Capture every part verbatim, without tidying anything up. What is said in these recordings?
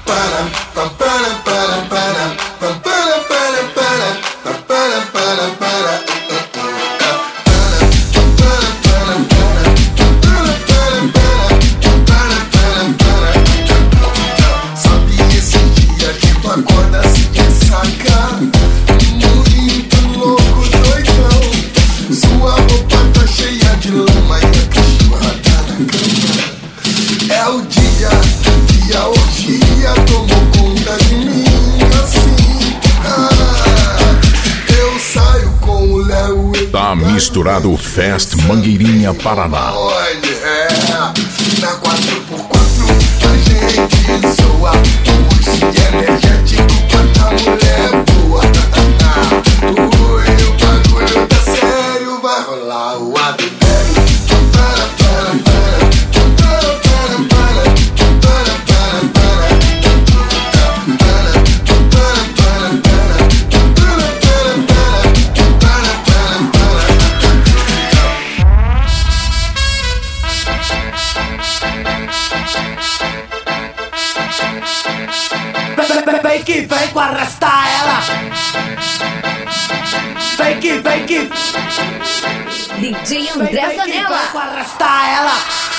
Misturado Fest Mangueirinha, Paraná. É, na quatro por quatro a gente zoa. Puxa energético, quanta mulher boa. Ui, o bagulho tá sério, vai rolar o adultério. Para, para, para. Para, para, para. Para, para, para. Para, para, para. Para, para, Vem que vem com arrastar ela. Vem que vem que D J André Zanella. Vem com arrastar ela.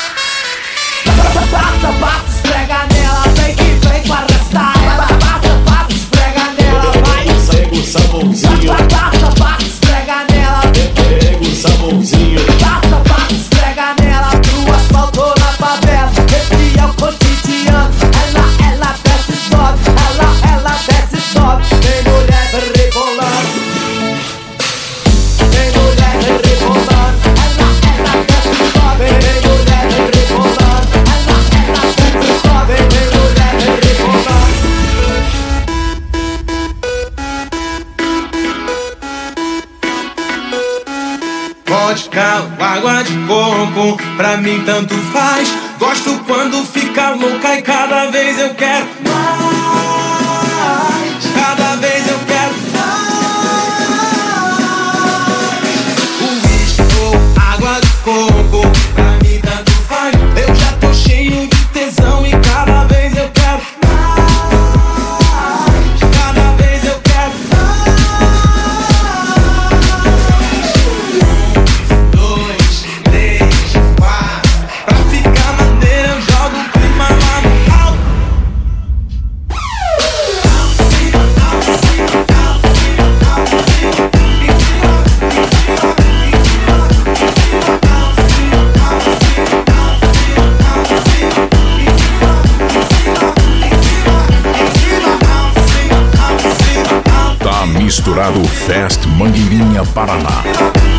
Passa, passa, esfrega nela. Vem que vem com arrastar ela. Passa, passa, esfrega nela. Vai. Pega o sabãozinho. Passa, passa, esfrega nela. Pega o sabãozinho. Passa, passa, esfrega nela. Pro asfalto na favela. Esse é o cotidiano. Ela, ela desce e sobe. Ela, ela desce e sobe. Vem mulher rebolando. Vem mulher rebolando. Ela, ela desce e sobe. Vem mulher rebolando. Ela, ela desce e sobe. Vem mulher rebolando. Vodka, água de coco, pra mim tanto faz. Gosto quando fica louca e cada vez eu quero mais. Cada vez eu quero mais. Uísque ou água de coco, pra mim tanto faz. Eu já tô cheio de tesão e cada vez eu quero mais. Cada vez eu quero Misturado Fest Mangueirinha, Paraná.